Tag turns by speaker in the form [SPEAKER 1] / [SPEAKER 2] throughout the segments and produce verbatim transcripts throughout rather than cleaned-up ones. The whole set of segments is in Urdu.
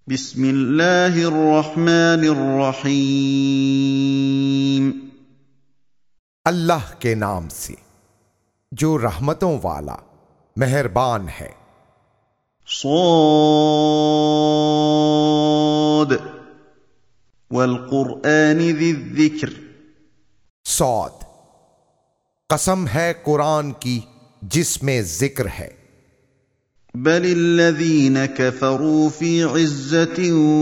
[SPEAKER 1] بسم اللہ الرحمن الرحیم۔
[SPEAKER 2] اللہ کے نام سے جو رحمتوں والا مہربان ہے۔
[SPEAKER 1] صاد والقرآن ذی الذکر۔
[SPEAKER 2] صاد، قسم ہے قرآن کی جس میں ذکر ہے۔
[SPEAKER 1] بل الذین کفروا فی عزت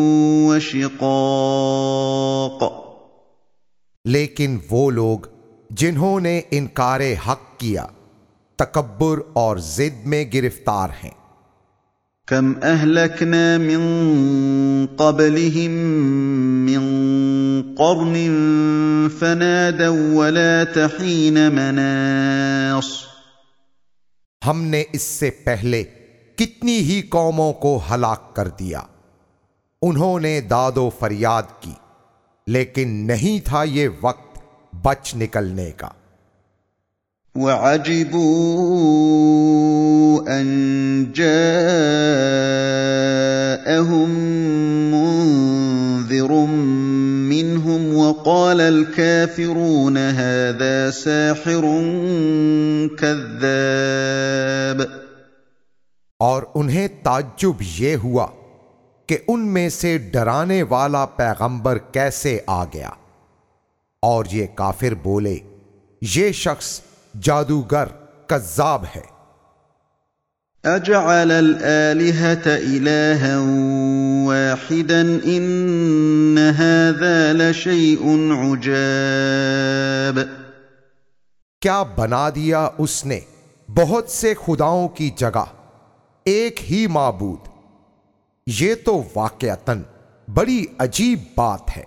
[SPEAKER 1] وشقاق۔
[SPEAKER 2] لیکن وہ لوگ جنہوں نے انکار حق کیا تکبر اور ضد میں گرفتار ہیں۔
[SPEAKER 1] کم اہلکنا من قبلہم من قرن فنادوا ولا تحین مناص۔
[SPEAKER 2] ہم نے اس سے پہلے کتنی ہی قوموں کو ہلاک کر دیا، انہوں نے داد و فریاد کی لیکن نہیں تھا یہ وقت بچ نکلنے کا۔
[SPEAKER 1] وَعَجِبُوا أَن جَاءَهُم مُّنذِرٌ مِّنْهُمْ وَقَالَ الْكَافِرُونَ هَذَا سَاحِرٌ كَذَّابٌ۔
[SPEAKER 2] اور انہیں تعجب یہ ہوا کہ ان میں سے ڈرانے والا پیغمبر کیسے آ گیا، اور یہ کافر بولے یہ شخص جادوگر کذاب ہے۔
[SPEAKER 1] اجعل الآلہۃ الہا واحدا ان ھذا لشیء عجاب۔
[SPEAKER 2] کیا بنا دیا اس نے بہت سے خداؤں کی جگہ ایک ہی معبود، یہ تو واقعتاً بڑی عجیب بات ہے۔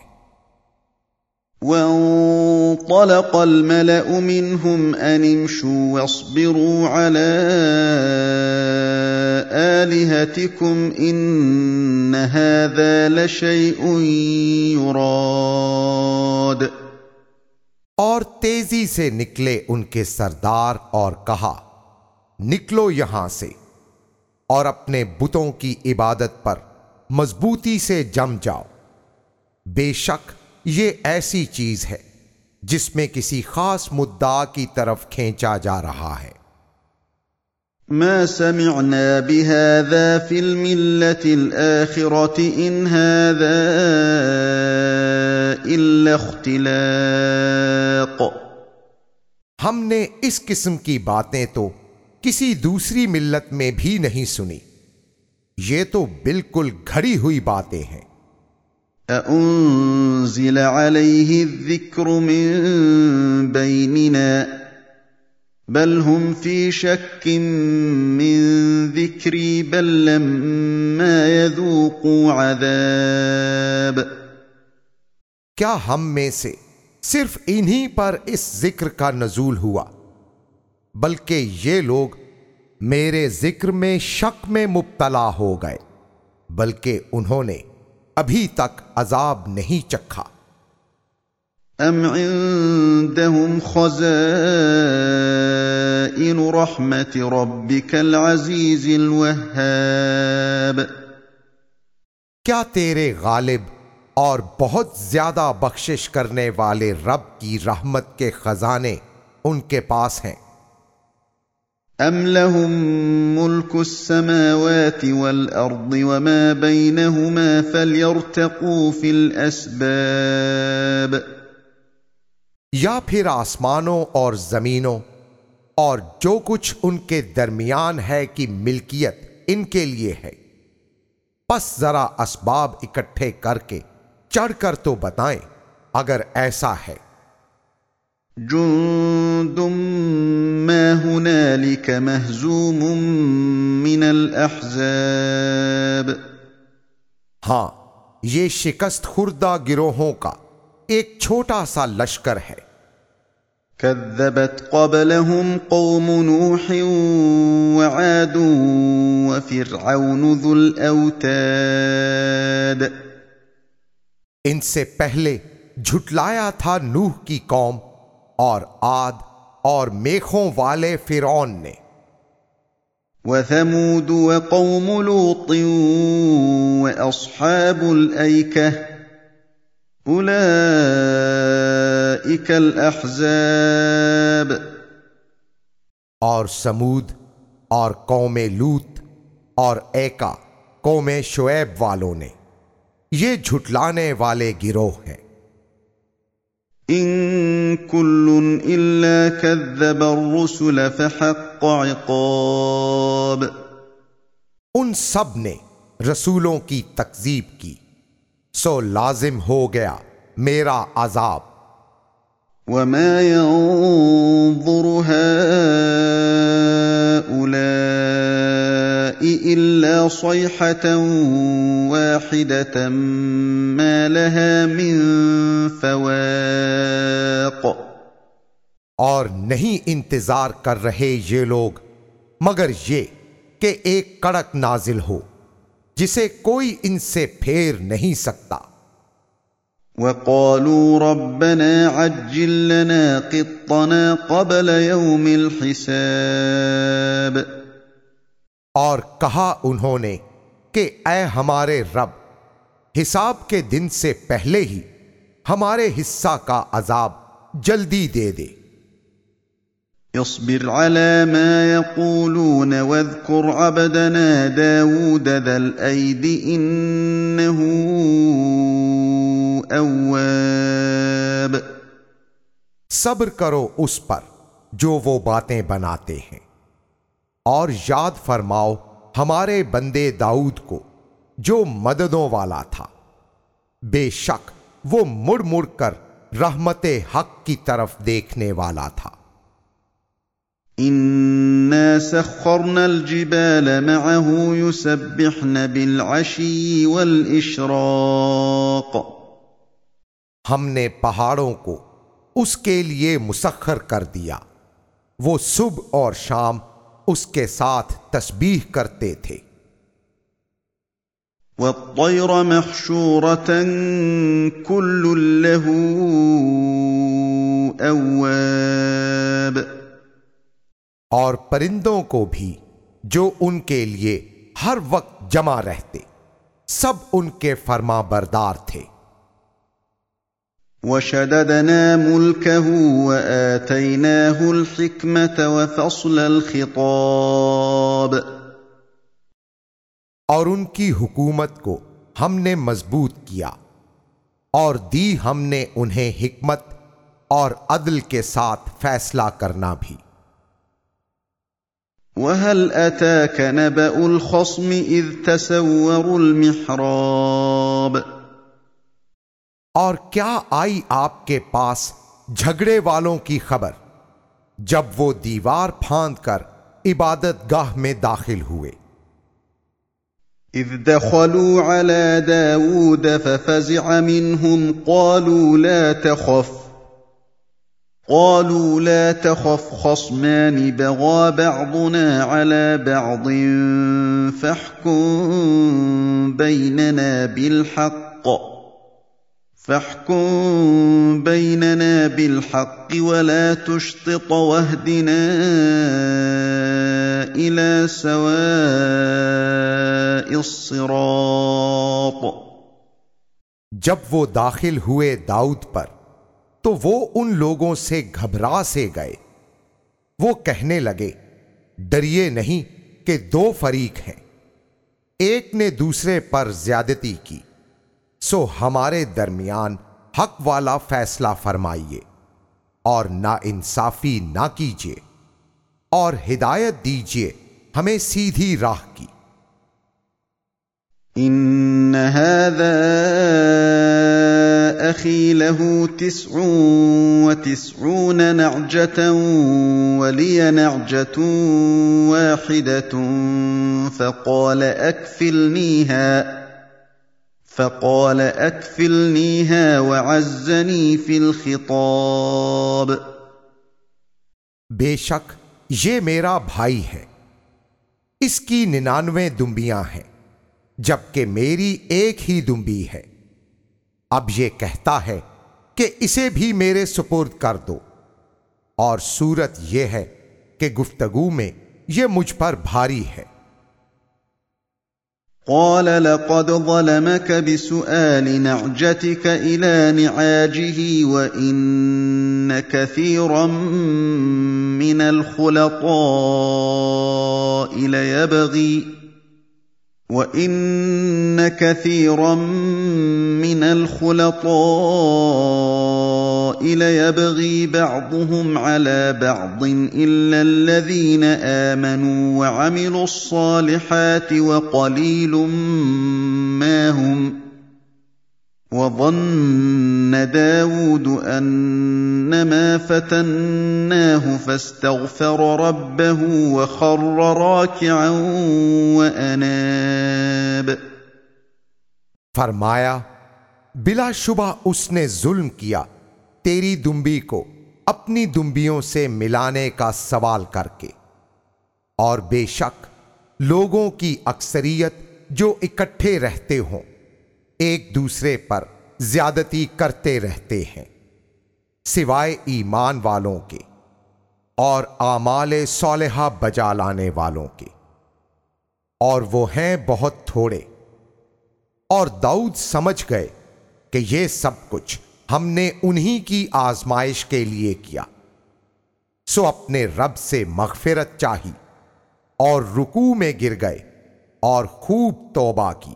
[SPEAKER 1] وانطلق الملأ منهم ان امشوا واصبروا على آلهتكم ان هذا لشيء يراد۔
[SPEAKER 2] اور تیزی سے نکلے ان کے سردار اور کہا نکلو یہاں سے اور اپنے بتوں کی عبادت پر مضبوطی سے جم جاؤ، بے شک یہ ایسی چیز ہے جس میں کسی خاص مدعا کی طرف کھینچا جا رہا ہے۔
[SPEAKER 1] ما سمعنا بهذا في الملة الآخرة ان هذا الا اختلاق۔
[SPEAKER 2] ہم نے اس قسم کی باتیں تو کسی دوسری ملت میں بھی نہیں سنی، یہ تو بالکل گھڑی ہوئی باتیں ہیں۔
[SPEAKER 1] اَأُنزِلَ عَلَيْهِ الذِّكْرُ مِن بَيْنِنَا بَلْ هُمْ فِي شَكٍّ مِّن ذِكْرِي بَل لَّمَّا يَذُوقُوا عَذَابِ۔
[SPEAKER 2] کیا ہم میں سے صرف انہی پر اس ذکر کا نزول ہوا، بلکہ یہ لوگ میرے ذکر میں شک میں مبتلا ہو گئے، بلکہ انہوں نے ابھی تک عذاب نہیں چکھا۔
[SPEAKER 1] ام عندهم خزائن رحمت ربک العزیز الوہاب۔
[SPEAKER 2] کیا تیرے غالب اور بہت زیادہ بخشش کرنے والے رب کی رحمت کے خزانے ان کے پاس ہیں؟
[SPEAKER 1] ام لهم ملک السماوات والارض وما بینہما فلیرتقوا فی الاسباب۔
[SPEAKER 2] یا پھر آسمانوں اور زمینوں اور جو کچھ ان کے درمیان ہے کی ملکیت ان کے لیے ہے، پس ذرا اسباب اکٹھے کر کے چڑھ کر تو بتائیں اگر ایسا ہے۔
[SPEAKER 1] جند ما ہنالک مہزوم من الاحزاب۔
[SPEAKER 2] ہاں، یہ شکست خوردہ گروہوں کا ایک چھوٹا سا لشکر ہے۔
[SPEAKER 1] کذبت قبلهم قوم نوح وعاد وفرعون ذو الاوتاد۔
[SPEAKER 2] ان سے پہلے جھٹلایا تھا نوح کی قوم اور عاد اور میخوں والے فرعون نے۔
[SPEAKER 1] وثمود وقوم لوط وأصحاب الأيكة أولئك الأحزاب۔
[SPEAKER 2] اور سمود اور قوم لوط اور ایکا قوم شعیب والوں نے، یہ جھٹلانے والے گروہ ہیں۔
[SPEAKER 1] ان كل الا كذب الرسل فحق عقاب۔
[SPEAKER 2] ان سب نے رسولوں کی تکذیب کی، سو لازم ہو گیا میرا عذاب۔
[SPEAKER 1] وما ينظر هؤلاء الا صيحة واحدة ما لها من فواق۔
[SPEAKER 2] اور نہیں انتظار کر رہے یہ لوگ مگر یہ کہ ایک کڑک نازل ہو جسے کوئی ان سے پھیر نہیں سکتا۔
[SPEAKER 1] وقالوا ربنا عجل لنا قطنا قبل يوم الحساب۔
[SPEAKER 2] اور کہا انہوں نے کہ اے ہمارے رب، حساب کے دن سے پہلے ہی ہمارے حصہ کا عذاب جلدی دے دے۔
[SPEAKER 1] اصبر على ما يقولون واذكر عبدنا داود ذا الأيد إنه اواب۔
[SPEAKER 2] صبر کرو اس پر جو وہ باتیں بناتے ہیں، اور یاد فرماؤ ہمارے بندے داؤد کو جو مددوں والا تھا، بے شک وہ مڑ مڑ کر رحمت حق کی طرف دیکھنے والا تھا۔
[SPEAKER 1] انا سخرنا الجبال معه يسبحن بالعشي والاشراق۔
[SPEAKER 2] ہم نے پہاڑوں کو اس کے لیے مسخر کر دیا، وہ صبح اور شام اس کے ساتھ تسبیح کرتے تھے۔
[SPEAKER 1] والطير محشورة كل له اواب۔
[SPEAKER 2] اور پرندوں کو بھی جو ان کے لیے ہر وقت جمع رہتے، سب ان کے فرما بردار تھے۔
[SPEAKER 1] وشددنا ملكه وآتيناه الحكمة وفصل الخطاب۔
[SPEAKER 2] اور ان کی حکومت کو ہم نے مضبوط کیا اور دی ہم نے انہیں حکمت اور عدل کے ساتھ فیصلہ کرنا بھی۔
[SPEAKER 1] وَهَلْ أَتَاكَ نَبَأُ الْخَصْمِ إِذْ تَسَوَّرُوا الْمِحْرَابَ۔
[SPEAKER 2] اور کیا آئی آپ کے پاس جھگڑے والوں کی خبر جب وہ دیوار پھاند کر عبادت گاہ میں داخل ہوئے۔
[SPEAKER 1] اذ دخلوا على داود ففزع منهم قالوا لا تخف قالوا لا تخف خصمان بغى بعضنا على بعض فاحكم بيننا بالحق فاحكم بيننا بالحق ولا تشطط واهدنا إلى سواء الصراط۔
[SPEAKER 2] جب وہ داخل ہوئے داؤد پر تو وہ ان لوگوں سے گھبرا سے گئے، وہ کہنے لگے ڈریے نہیں کہ دو فریق ہیں، ایک نے دوسرے پر زیادتی کی، سو ہمارے درمیان حق والا فیصلہ فرمائیے اور نا انصافی نہ کیجیے، اور ہدایت دیجیے ہمیں سیدھی راہ کی۔
[SPEAKER 1] ان هذا اخي له تسع وتسعون نعجة ولي نعجة واحدة فقال اكفلنيها فقال اكفلنيها وعزني في الخطاب۔
[SPEAKER 2] بے شک یہ میرا بھائی ہے، اس کی ننانوے دمبیاں ہیں جبکہ میری ایک ہی دمبی ہے، اب یہ کہتا ہے کہ اسے بھی میرے سپرد کر دو، اور صورت یہ ہے کہ گفتگو میں یہ مجھ پر بھاری ہے۔
[SPEAKER 1] قال لقد ظلمك بسؤال نعجتك إلى نعاجه وإن كثيرا من الخلطاء ليبغي وَإِنَّ كَثِيرًا مِّنَ الْخُلَطَاءِ لَيَبْغِي بَعْضُهُمْ عَلَى بَعْضٍ إِلَّا الَّذِينَ آمَنُوا وَعَمِلُوا الصَّالِحَاتِ وَقَلِيلٌ مَّا هُمْ وَظَنَّ دَاوُودُ أَنَّمَا فَتَنَّاهُ فَاسْتَغْفَرَ رَبَّهُ وَخَرَّ رَاكِعًا وَأَنَابَ۔
[SPEAKER 2] فرمایا بلا شبہ اس نے ظلم کیا تیری دمبی کو اپنی دمبیوں سے ملانے کا سوال کر کے، اور بے شک لوگوں کی اکثریت جو اکٹھے رہتے ہوں ایک دوسرے پر زیادتی کرتے رہتے ہیں سوائے ایمان والوں کے اور اعمال صالحہ بجا لانے والوں کے، اور وہ ہیں بہت تھوڑے۔ اور داؤد سمجھ گئے کہ یہ سب کچھ ہم نے انہی کی آزمائش کے لیے کیا، سو اپنے رب سے مغفرت چاہی اور رکوع میں گر گئے اور خوب توبہ کی۔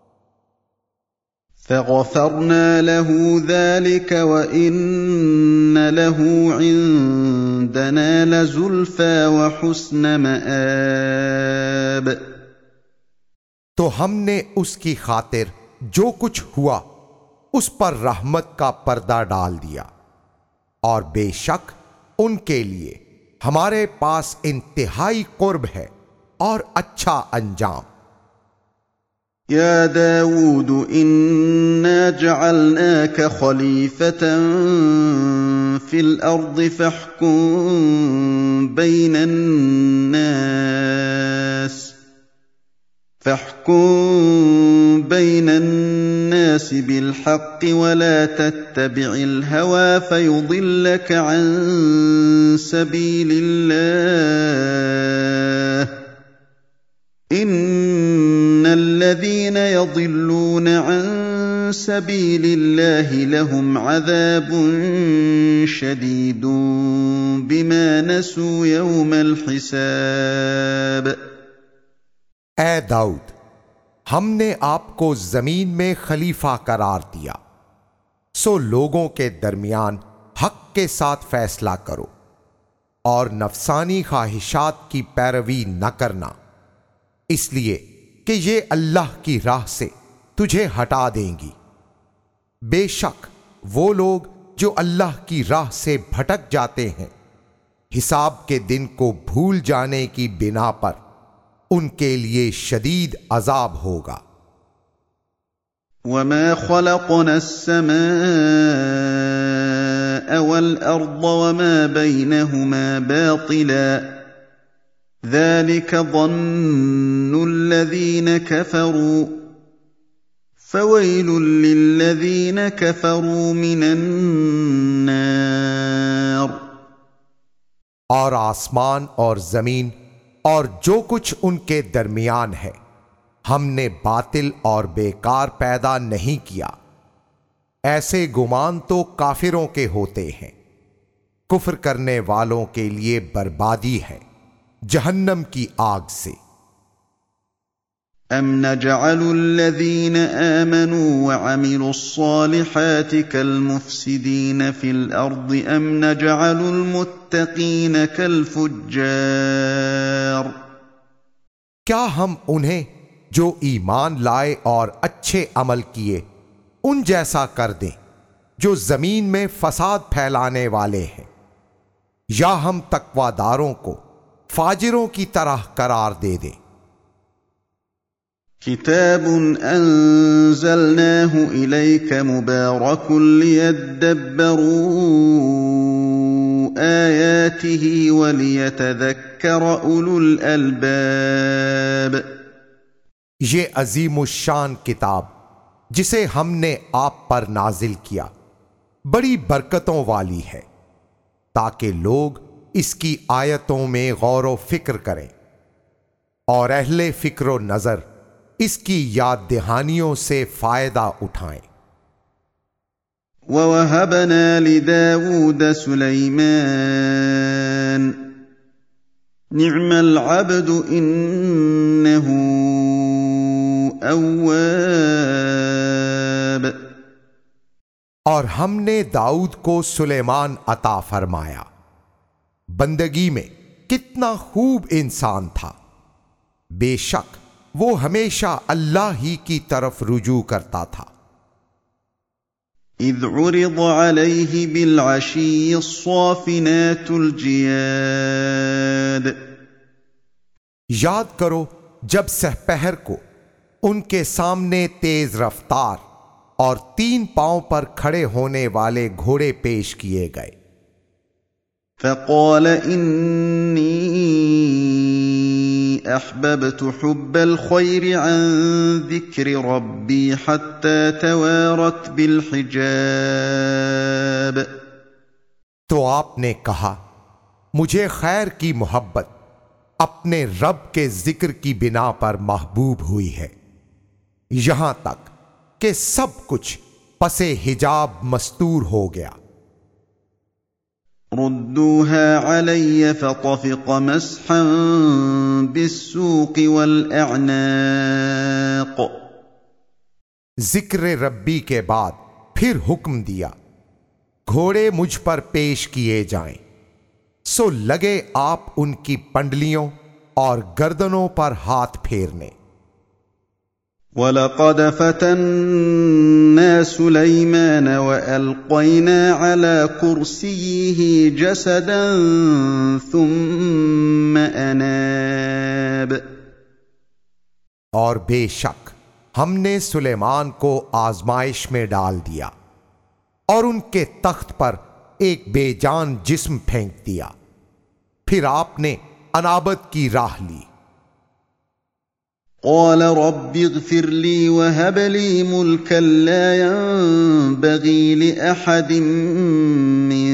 [SPEAKER 1] فَغَفَرْنَا لَهُ ذَلِكَ وَإِنَّ لَهُ عِندَنَا لَزُلْفَىٰ وَحُسْنَ مَآبٍ۔
[SPEAKER 2] تو ہم نے اس کی خاطر جو کچھ ہوا اس پر رحمت کا پردہ ڈال دیا، اور بے شک ان کے لیے ہمارے پاس انتہائی قرب ہے اور اچھا انجام۔
[SPEAKER 1] يا داود إنا جعلناك خليفة في الأرض فاحكم بين الناس فاحكم بين الناس بالحق ولا تتبع الهوى فيضلك عن سبيل الله إن الذين يضلون عن سبيل الله لهم عذاب شديد بما نسوا يوم الحساب۔
[SPEAKER 2] اے داؤد، ہم نے آپ کو زمین میں خلیفہ قرار دیا، سو لوگوں کے درمیان حق کے ساتھ فیصلہ کرو اور نفسانی خواہشات کی پیروی نہ کرنا، اس لیے کہ یہ اللہ کی راہ سے تجھے ہٹا دیں گی۔ بے شک وہ لوگ جو اللہ کی راہ سے بھٹک جاتے ہیں حساب کے دن کو بھول جانے کی بنا پر ان کے لیے شدید عذاب ہوگا۔
[SPEAKER 1] وَمَا خَلَقْنَا السَّمَاءَ وَالْأَرْضَ وَمَا بَيْنَهُمَا بَاطِلًا ذَلِكَ ظَنُّ الَّذِينَ كَفَرُوا فَوَيْلٌ لِّلَّذِينَ كَفَرُوا مِنَ النَّارِ۔
[SPEAKER 2] اور آسمان اور زمین اور جو کچھ ان کے درمیان ہے ہم نے باطل اور بیکار پیدا نہیں کیا، ایسے گمان تو کافروں کے ہوتے ہیں۔ کفر کرنے والوں کے لیے بربادی ہے جہنم کی آگ سے۔
[SPEAKER 1] أَمْ نَجْعَلُ الَّذِينَ آمَنُوا وَعَمِلُوا الصَّالِحَاتِ كَالْمُفْسِدِينَ فِي الْأَرْضِ أَمْ نَجْعَلُ الْمُتَّقِينَ كَالْفُجَّارِ۔
[SPEAKER 2] کیا ہم انہیں جو ایمان لائے اور اچھے عمل کیے ان جیسا کر دیں جو زمین میں فساد پھیلانے والے ہیں، یا ہم تقوی داروں کو فاجروں کی طرح قرار دے دیں؟
[SPEAKER 1] كتاب أنزلناه إليك مبارك ليدبروا آياته وليتذكر أولو الألباب۔
[SPEAKER 2] یہ عظیم الشان کتاب جسے ہم نے آپ پر نازل کیا بڑی برکتوں والی ہے تاکہ لوگ اس کی آیتوں میں غور و فکر کریں۔ اور اہل فکر و نظر اس کی یاد دہانیوں سے فائدہ اٹھائیں۔
[SPEAKER 1] وَوَهَبْنَا لِدَاوُودَ سُلَيْمَانَ نِعْمَ الْعَبْدُ إِنَّهُ أَوَّابٌ۔
[SPEAKER 2] اور ہم نے داؤد کو سلیمان عطا فرمایا، بندگی میں کتنا خوب انسان تھا، بے شک وہ ہمیشہ اللہ ہی کی طرف رجوع کرتا تھا۔
[SPEAKER 1] اذ عرض عليه بالعشي الصافنات الجياد۔
[SPEAKER 2] یاد کرو جب سحپہر کو ان کے سامنے تیز رفتار اور تین پاؤں پر کھڑے ہونے والے گھوڑے پیش کیے گئے۔
[SPEAKER 1] فقال انی احببت حب الخير عن ذکر ربی حتى توارت بالحجاب۔
[SPEAKER 2] تو آپ نے کہا مجھے خیر کی محبت اپنے رب کے ذکر کی بنا پر محبوب ہوئی ہے، یہاں تک کہ سب کچھ پس حجاب مستور ہو گیا۔
[SPEAKER 1] ردوها علی فطفق مسحا بالسوق والاعناق۔
[SPEAKER 2] ذکر ربی کے بعد پھر حکم دیا گھوڑے مجھ پر پیش کیے جائیں، سو لگے آپ ان کی پنڈلیوں اور گردنوں پر ہاتھ پھیرنے۔
[SPEAKER 1] وَلَقَدْ فَتَنَّا سُلَيْمَانَ وَأَلْقَيْنَا عَلَى كُرْسِيِّهِ جَسَدًا ثُمَّ أَنَابَ۔
[SPEAKER 2] اور بے شک ہم نے سلیمان کو آزمائش میں ڈال دیا اور ان کے تخت پر ایک بے جان جسم پھینک دیا، پھر آپ نے انابت کی راہ لی۔
[SPEAKER 1] قال رب اغفر لي وهب لي ملكا لا ينبغي لأحد من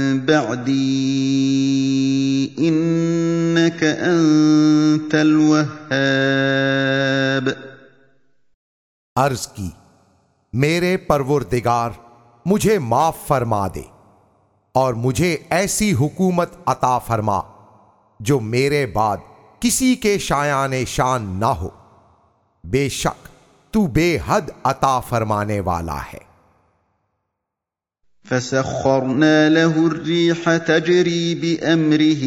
[SPEAKER 1] بعدي إنك أنت الوهاب۔
[SPEAKER 2] عرض کی میرے پروردگار مجھے معاف فرما دے اور مجھے ایسی حکومت عطا فرما جو میرے بعد کسی کے شایان شان نہ ہو، بے شک تو بے حد عطا فرمانے والا ہے۔
[SPEAKER 1] فسخرنا له الريح تجري بأمره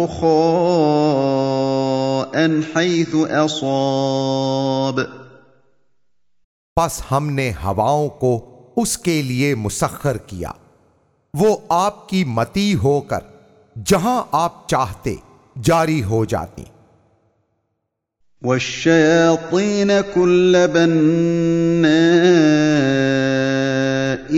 [SPEAKER 1] رخاء حيث أصاب۔
[SPEAKER 2] پس ہم نے ہواؤں کو اس کے لیے مسخر کیا، وہ آپ کی متی ہو کر جہاں آپ چاہتے جاری ہو جاتی۔
[SPEAKER 1] والشياطين كل بناء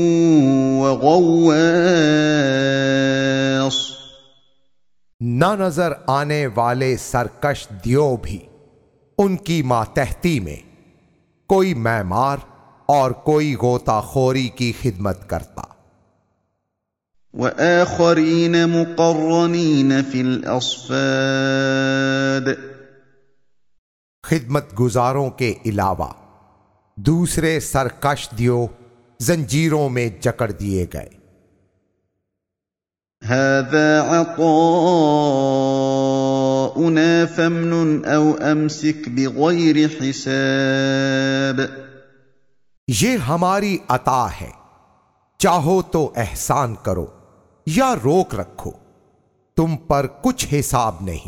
[SPEAKER 1] وغواص۔
[SPEAKER 2] نہ نظر آنے والے سرکش دیو بھی ان کی ماتحتی میں، کوئی معمار اور کوئی غوطہ خوری کی خدمت کرتا۔
[SPEAKER 1] وآخرين مقرنين في الأصفاد۔
[SPEAKER 2] خدمت گزاروں کے علاوہ دوسرے سرکش دیو زنجیروں میں جکڑ دیے گئے۔
[SPEAKER 1] هذا عطاؤنا فامنن أو أمسك بغير حساب۔
[SPEAKER 2] یہ ہماری عطا ہے، چاہو تو احسان کرو یا روک رکھو، تم پر کچھ حساب نہیں۔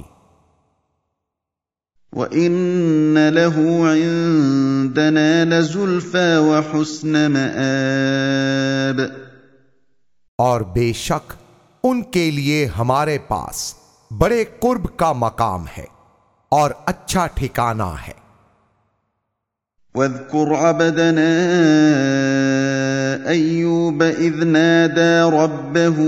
[SPEAKER 1] وَإِنَّ لَهُ عِندَنَا لَزُلْفَىٰ وَحُسْنَ مَآبٍ۔
[SPEAKER 2] اور بے شک ان کے لیے ہمارے پاس بڑے قرب کا مقام ہے اور اچھا ٹھکانہ ہے۔
[SPEAKER 1] وَاذْكُرْ عَبْدَنَا أَيُّوبَ إِذْ نَادَىٰ رَبَّهُ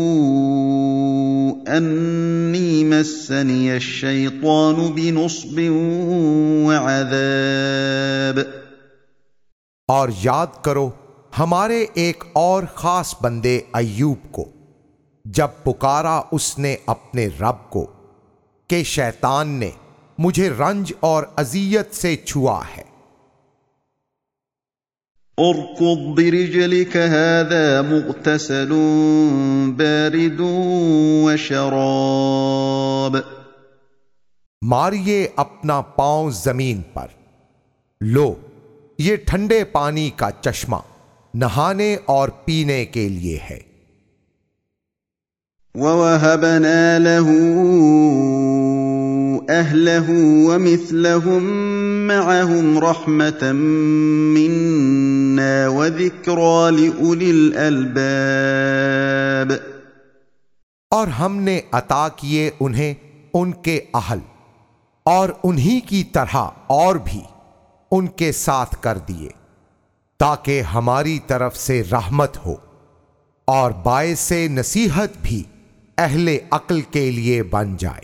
[SPEAKER 1] أَنِّي مَسَّنِيَ الشَّيْطَانُ بِنُصْبٍ وَعَذَابٍ۔
[SPEAKER 2] اور یاد کرو ہمارے ایک اور خاص بندے ایوب کو، جب پکارا اس نے اپنے رب کو کہ شیطان نے مجھے رنج اور اذیت سے چھوا ہے۔
[SPEAKER 1] اركض برجلك هذا مغتسل بارد وشراب۔
[SPEAKER 2] ماریے اپنا پاؤں زمین پر، لو یہ ٹھنڈے پانی کا چشمہ نہانے اور پینے کے لیے ہے۔
[SPEAKER 1] وَوَهَبْنَا لَهُ أَهْلَهُ وَمِثْلَهُم مَّعَهُمْ رَحْمَةً مِّنَّا وَذِكْرَىٰ لِأُولِي الْأَلْبَابِ۔
[SPEAKER 2] اور ہم نے عطا کیے انہیں ان کے اہل، اور انہی کی طرح اور بھی ان کے ساتھ کر دیے، تاکہ ہماری طرف سے رحمت ہو اور باعث نصیحت بھی اہل عقل کے لیے بن جائے۔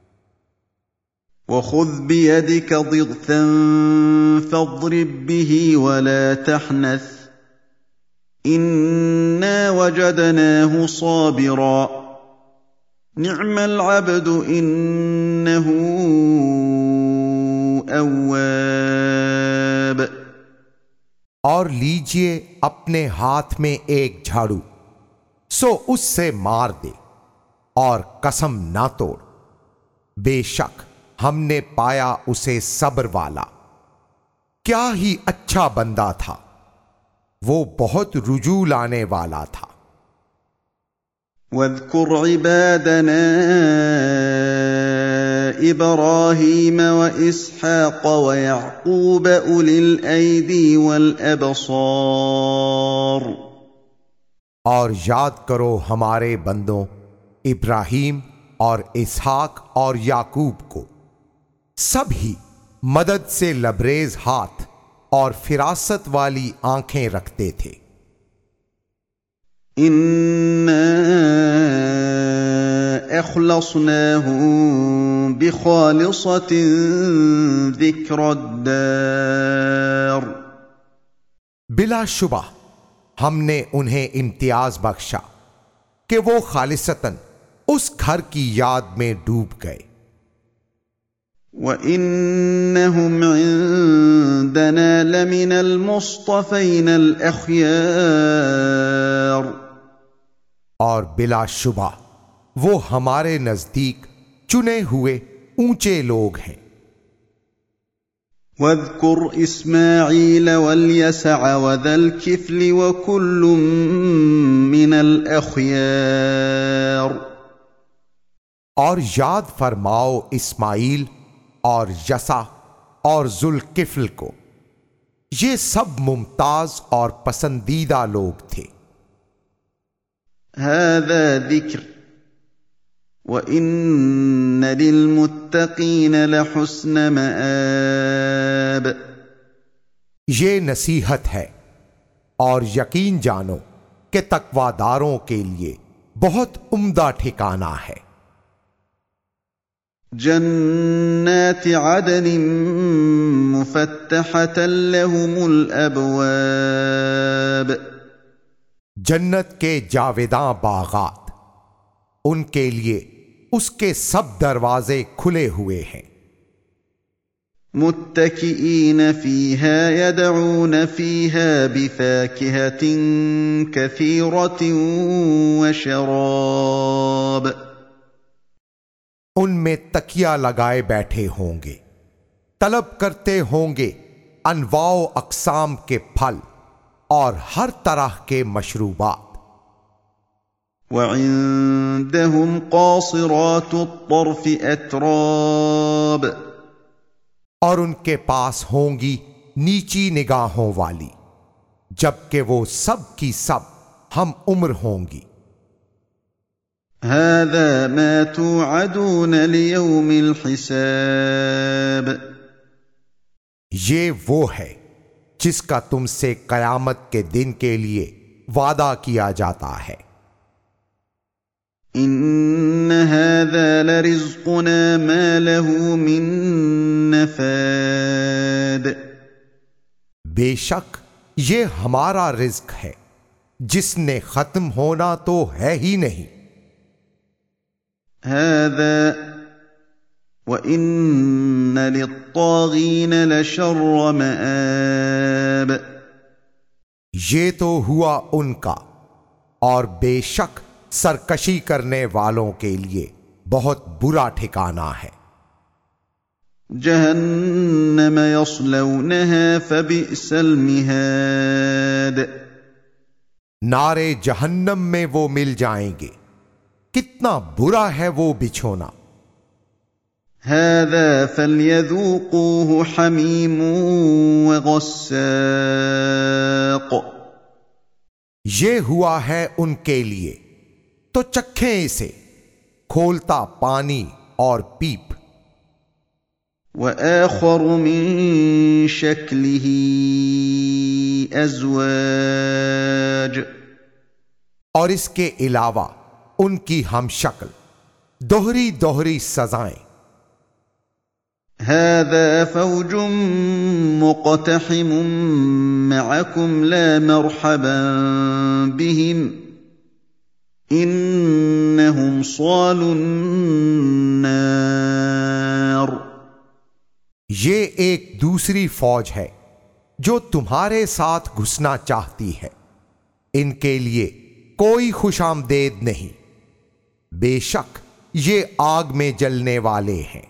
[SPEAKER 1] وَخُذْ بِيَدِكَ ضِغْثًا فَاضْرِب بِّهِ وَلَا تَحْنَثْ إِنَّا وَجَدْنَاهُ صَابِرًا نِعْمَ الْعَبْدُ إِنَّهُ أَوَّابٌ۔
[SPEAKER 2] اور لیجئے اپنے ہاتھ میں ایک جھاڑو، سو اس سے مار دے اور قسم نہ توڑ، بے شک ہم نے پایا اسے صبر والا، کیا ہی اچھا بندہ تھا، وہ بہت رجوع لانے والا تھا۔
[SPEAKER 1] وَاذْكُرْ عِبَادَنَا إِبْرَاهِيمَ وَإِسْحَاقَ وَيَعْقُوبَ أُولِي الْأَيْدِي وَالْأَبْصَارِ۔
[SPEAKER 2] اور یاد کرو ہمارے بندوں ابراہیم اور اسحاق اور یعقوب کو، سب ہی مدد سے لبریز ہاتھ اور فراست والی آنکھیں رکھتے تھے۔
[SPEAKER 1] إِنَّا أَخْلَصْنَاهُم بِخَالِصَةٍ ذِكْرَى الدَّارِ۔
[SPEAKER 2] بلا شبہ ہم نے انہیں امتیاز بخشا کہ وہ خالصتاً اس گھر کی یاد میں ڈوب گئے۔
[SPEAKER 1] وَإِنَّهُمْ عِندَنَا لَمِنَ الْمُصْطَفَيْنَ الْأَخْيَارِ۔
[SPEAKER 2] اور بلا شبہ وہ ہمارے نزدیک چنے ہوئے اونچے لوگ ہیں۔
[SPEAKER 1] وَاذْكُرْ إِسْمَاعِيلَ وَالْيَسَعَ وَذَا الْكِفْلِ وَكُلٌّ مِّنَ الْأَخْيَارِ۔
[SPEAKER 2] اور یاد فرماؤ اسماعیل اور یسع اور ذوالکفل کو، یہ سب ممتاز اور پسندیدہ لوگ تھے۔
[SPEAKER 1] هَذَا ذِكْرٌ وَإِنَّ لِلْمُتَّقِينَ لَحُسْنَ مَآبٍ۔
[SPEAKER 2] یہ نصیحت ہے، اور یقین جانو کہ تقویداروں کے لیے بہت عمدہ ٹھکانہ ہے۔
[SPEAKER 1] جنات عدن مفتحة لهم الابواب۔
[SPEAKER 2] جنت کے جاویداں باغات، ان کے لیے اس کے سب دروازے کھلے ہوئے ہیں۔
[SPEAKER 1] متکئین فیہا یدعون فیہا بفاکہۃ کثیرۃ وشراب۔
[SPEAKER 2] ان میں تکیہ لگائے بیٹھے ہوں گے، طلب کرتے ہوں گے انواع و اقسام کے پھل اور ہر طرح کے مشروبات۔
[SPEAKER 1] وَعِندَهُمْ قَاصِرَاتُ الطَّرْفِ أَتْرَابٌ۔
[SPEAKER 2] اور ان کے پاس ہوں گی نیچی نگاہوں والی، جبکہ وہ سب کی سب ہم عمر ہوں گی۔
[SPEAKER 1] هَذَا مَا تُوعَدُونَ لِيَوْمِ الْحِسَابِ۔
[SPEAKER 2] یہ وہ ہے جس کا تم سے قیامت کے دن کے لیے وعدہ کیا جاتا ہے۔
[SPEAKER 1] إِنَّ هَذَا لَرِزْقُنَا مَا لَهُ مِن نَّفَادٍ۔
[SPEAKER 2] بے شک یہ ہمارا رزق ہے جس نے ختم ہونا تو ہے ہی نہیں۔
[SPEAKER 1] هَذَا وَإِنَّ لِلطَّاغِينَ لَشَرَّ مَآبٍ۔
[SPEAKER 2] یہ تو ہوا ان کا، اور بے شک سرکشی کرنے والوں کے لیے بہت برا ٹھکانہ ہے۔
[SPEAKER 1] جہنم یصلونها فبئس المہاد۔
[SPEAKER 2] نارے جہنم میں وہ مل جائیں گے، کتنا برا ہے وہ بچھونا۔
[SPEAKER 1] هذا فليذوقوه حمیم وغساق۔
[SPEAKER 2] یہ ہوا ہے ان کے لیے، تو چکھیں اسے، کھولتا پانی اور پیپ۔
[SPEAKER 1] وآخر من شکلہ ازواج۔
[SPEAKER 2] اور اس کے علاوہ ان کی ہم شکل دوہری دوہری سزائیں۔
[SPEAKER 1] هذا فوج مقتحم معكم لا مرحبا بهم انهم صالوا النار۔
[SPEAKER 2] یہ ایک دوسری فوج ہے جو تمہارے ساتھ گھسنا چاہتی ہے، ان کے لیے کوئی خوش آمدید نہیں، بے شک یہ آگ میں جلنے والے ہیں۔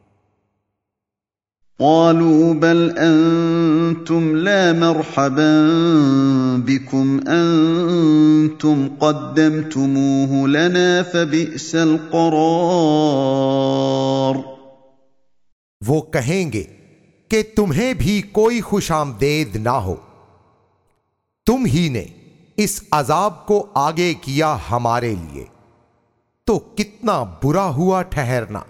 [SPEAKER 1] قالوا بل انتم لا مرحبا بكم انتم قدمتموه لنا فبئس القرار۔
[SPEAKER 2] وہ کہیں گے کہ تمہیں بھی کوئی خوش آمدید نہ ہو، تم ہی نے اس عذاب کو آگے کیا ہمارے لیے، تو کتنا برا ہوا ٹھہرنا۔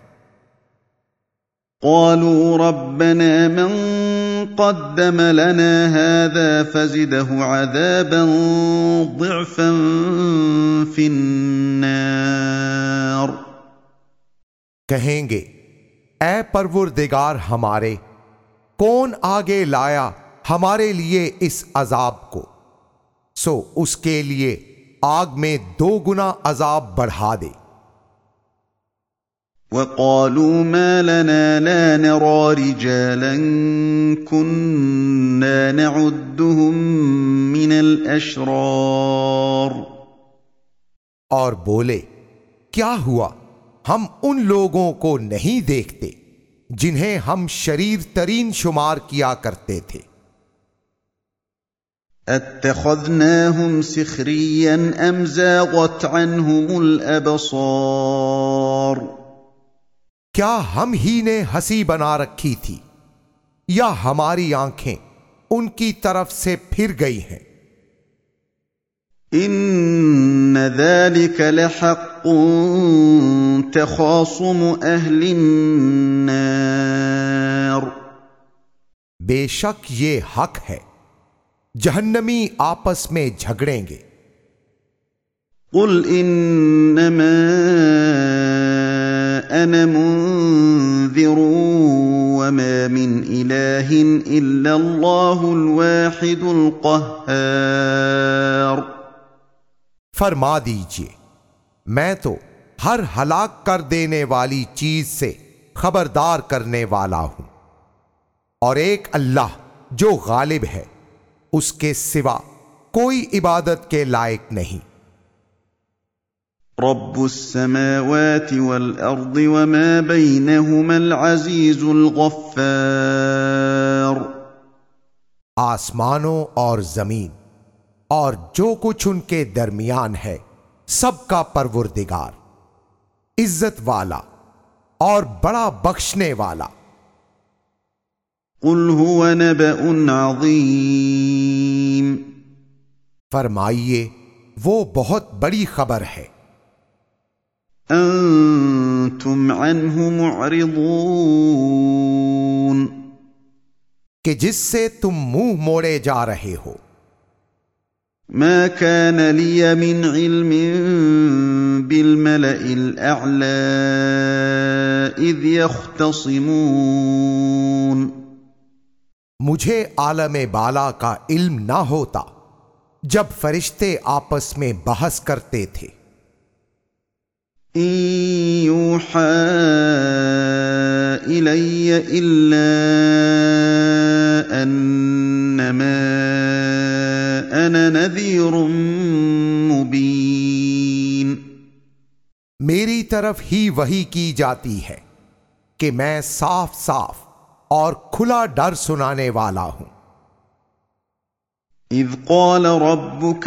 [SPEAKER 1] قالوا ربنا من قدم لنا هذا فزده عذابا ضعفا في النار۔
[SPEAKER 2] کہیں گے اے پروردگار ہمارے، کون آگے لایا ہمارے لیے اس عذاب کو، سو اس کے لیے آگ میں دو گنا عذاب بڑھا دے۔
[SPEAKER 1] وقالوا ما لنا لا نرى رجالا كنا نعدهم من الاشرار۔
[SPEAKER 2] اور بولے کیا ہوا ہم ان لوگوں کو نہیں دیکھتے جنہیں ہم شریر ترین شمار کیا کرتے تھے۔
[SPEAKER 1] اتخذناهم سخريا ام زاغت عنهم الابصار۔
[SPEAKER 2] کیا ہم ہی نے ہنسی بنا رکھی تھی، یا ہماری آنکھیں ان کی طرف سے پھر گئی ہیں؟
[SPEAKER 1] ان ذلك لحق تخاصم اہل النار۔
[SPEAKER 2] بے شک یہ حق ہے، جہنمی آپس میں جھگڑیں گے۔
[SPEAKER 1] قل انما انا منذر وما من الہ الا اللہ الواحد القہار۔
[SPEAKER 2] فرما دیجئے میں تو ہر ہلاک کر دینے والی چیز سے خبردار کرنے والا ہوں، اور ایک اللہ جو غالب ہے، اس کے سوا کوئی عبادت کے لائق نہیں۔
[SPEAKER 1] رب السماوات والارض وما بينهما العزيز الغفار۔
[SPEAKER 2] آسمانوں اور زمین اور جو کچھ ان کے درمیان ہے سب کا پروردگار، عزت والا اور بڑا بخشنے والا۔
[SPEAKER 1] قل هو نبأ عظیم۔
[SPEAKER 2] فرمائیے وہ بہت بڑی خبر ہے،
[SPEAKER 1] انتم عنہ معرضون،
[SPEAKER 2] کہ جس سے تم منہ موڑے جا رہے ہو۔
[SPEAKER 1] ما كان لي من علم بالملئ الأعلى إذ يختصمون۔
[SPEAKER 2] مجھے عالم بالا کا علم نہ ہوتا جب فرشتے آپس میں بحث کرتے تھے۔
[SPEAKER 1] إن يوحى إلي إلا أنما أنا نذير مبين.
[SPEAKER 2] میری طرف ہی وحی کی جاتی ہے کہ میں صاف صاف اور کھلا ڈر سنانے والا ہوں.
[SPEAKER 1] إذ قال ربك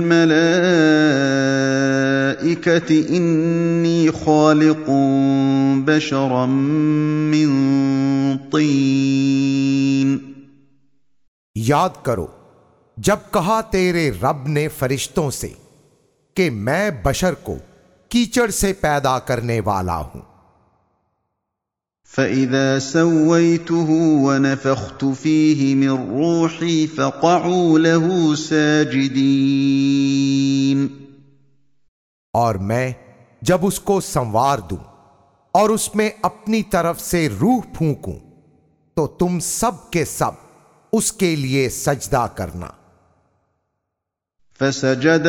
[SPEAKER 1] للملائكة إني خالق بشرا من طين.
[SPEAKER 2] یاد کرو جب کہا تیرے رب نے فرشتوں سے کہ میں بشر کو کیچڑ سے پیدا کرنے والا ہوں.
[SPEAKER 1] فَإِذَا سَوَّيْتُهُ وَنَفَخْتُ فِيهِ مِنْ رُوحِي فَقَعُوا لَهُ سَاجِدِينَ.
[SPEAKER 2] اور میں جب اس کو سنوار دوں اور اس میں اپنی طرف سے روح پھونکوں تو تم سب کے سب اس کے لیے سجدہ کرنا.
[SPEAKER 1] فَسَجَدَ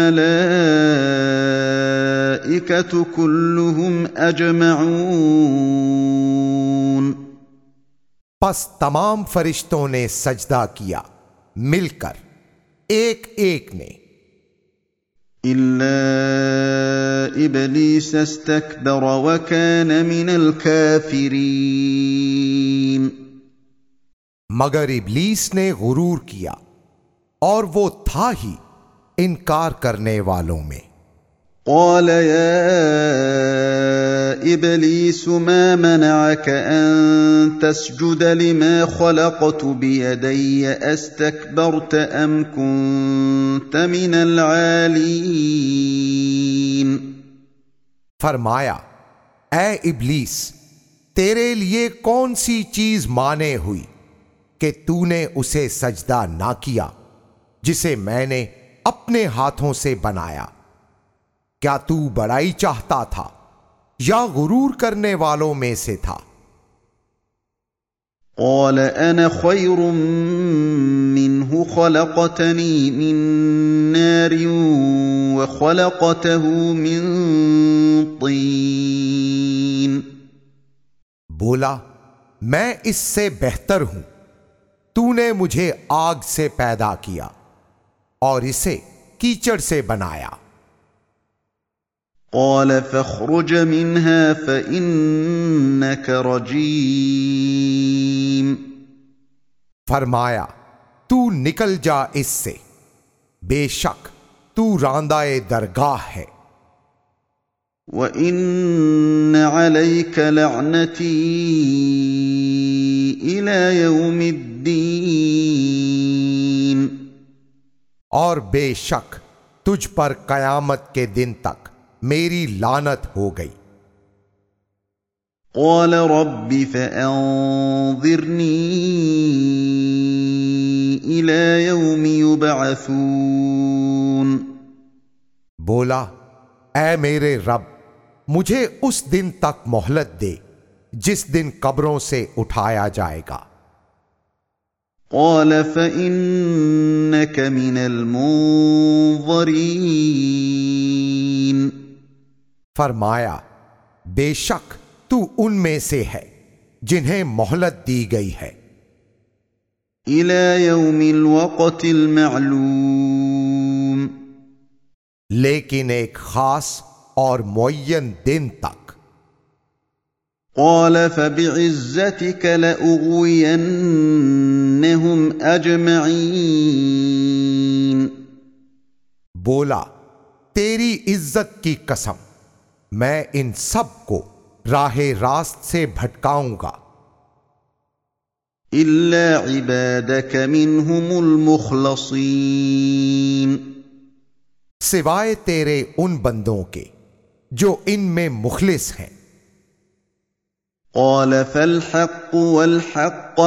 [SPEAKER 1] الْمَلَائِكَةُ كُلُّهُمْ أَجْمَعُونَ.
[SPEAKER 2] پس تمام فرشتوں نے سجدہ کیا مل کر ایک ایک نے.
[SPEAKER 1] إِلَّا إِبْلِيسَ اسْتَكْبَرَ وَكَانَ مِنَ الْكَافِرِينَ.
[SPEAKER 2] مگر ابلیس نے غرور کیا اور وہ تھا ہی انکار کرنے والوں میں.
[SPEAKER 1] قال يا إبليس ما منعك أن تسجد لما خلقت بيدي أستكبرت أم كنت من العالين.
[SPEAKER 2] فرمایا اے ابلیس تیرے لیے کون سی چیز مانے ہوئی کہ تو نے اسے سجدہ نہ کیا جسے میں نے اپنے ہاتھوں سے بنایا. کیا تو بڑائی چاہتا تھا یا غرور کرنے والوں میں سے تھا؟
[SPEAKER 1] قال انا خير منه خلقتني من نار وخلقته من طين.
[SPEAKER 2] بولا میں اس سے بہتر ہوں، تو نے مجھے آگ سے پیدا کیا اور اسے کیچڑ سے بنایا.
[SPEAKER 1] قال فاخرج منها فإنك رجيم.
[SPEAKER 2] فرمایا تو نکل جا اس سے، بے شک تو راندہ درگاہ ہے.
[SPEAKER 1] وَإِنَّ عَلَيْكَ لَعْنَتِي إِلَى يَوْمِ الدِّينِ.
[SPEAKER 2] اور بے شک تجھ پر قیامت کے دن تک میری لعنت ہو گئی.
[SPEAKER 1] قال رب فأنظرني إلى يوم يبعثون.
[SPEAKER 2] بولا اے میرے رب مجھے اس دن تک مہلت دے جس دن قبروں سے اٹھایا جائے گا.
[SPEAKER 1] قال فإنك من المنظرين.
[SPEAKER 2] فرمایا بے شک تو ان میں سے ہے جنہیں مہلت دی گئی ہے.
[SPEAKER 1] إلى يوم الوقت المعلوم.
[SPEAKER 2] لیکن ایک خاص اور معین دن تک.
[SPEAKER 1] قال فبعزتك لأغوينهم أجمعين.
[SPEAKER 2] بولا تیری عزت کی قسم میں ان سب کو راہ راست سے بھٹکاؤں گا
[SPEAKER 1] إلا عبادك منهم المخلصين.
[SPEAKER 2] سوائے تیرے ان بندوں کے جو ان میں مخلص ہیں.
[SPEAKER 1] قال فالحق والحق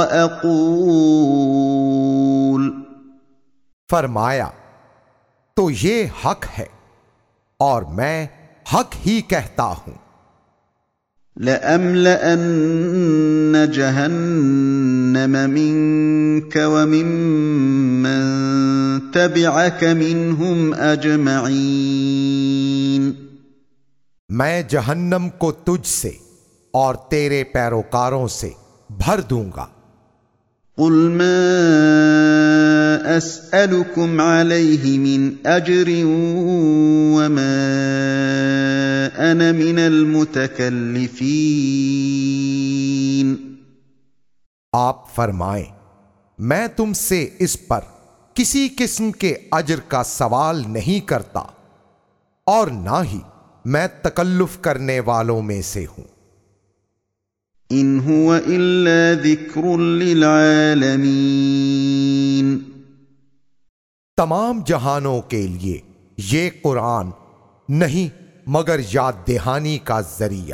[SPEAKER 1] أقول.
[SPEAKER 2] فرمایا تو یہ حق ہے اور میں حق ہی کہتا ہوں.
[SPEAKER 1] لأملأن جهنم منك وممن تبعك منهم أجمعين.
[SPEAKER 2] میں جہنم کو تجھ سے اور تیرے پیروکاروں سے بھر دوں گا۔
[SPEAKER 1] قل ما اسألكم عليه من اجر وما انا من المتكلفين۔
[SPEAKER 2] آپ فرمائیں میں تم سے اس پر کسی قسم کے اجر کا سوال نہیں کرتا اور نہ ہی میں تکلف کرنے والوں میں سے ہوں۔
[SPEAKER 1] ان هو الا ذکر للعالمین،
[SPEAKER 2] تمام جہانوں کے لیے یہ قرآن نہیں مگر یاد دہانی کا ذریعہ۔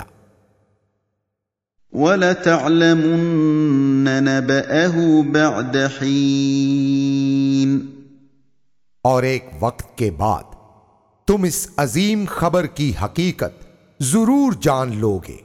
[SPEAKER 1] وَلَتَعْلَمُنَّ نَبَأَهُ بَعْدَ حِينٍ،
[SPEAKER 2] اور ایک وقت کے بعد تم اس عظیم خبر کی حقیقت ضرور جان لوگے۔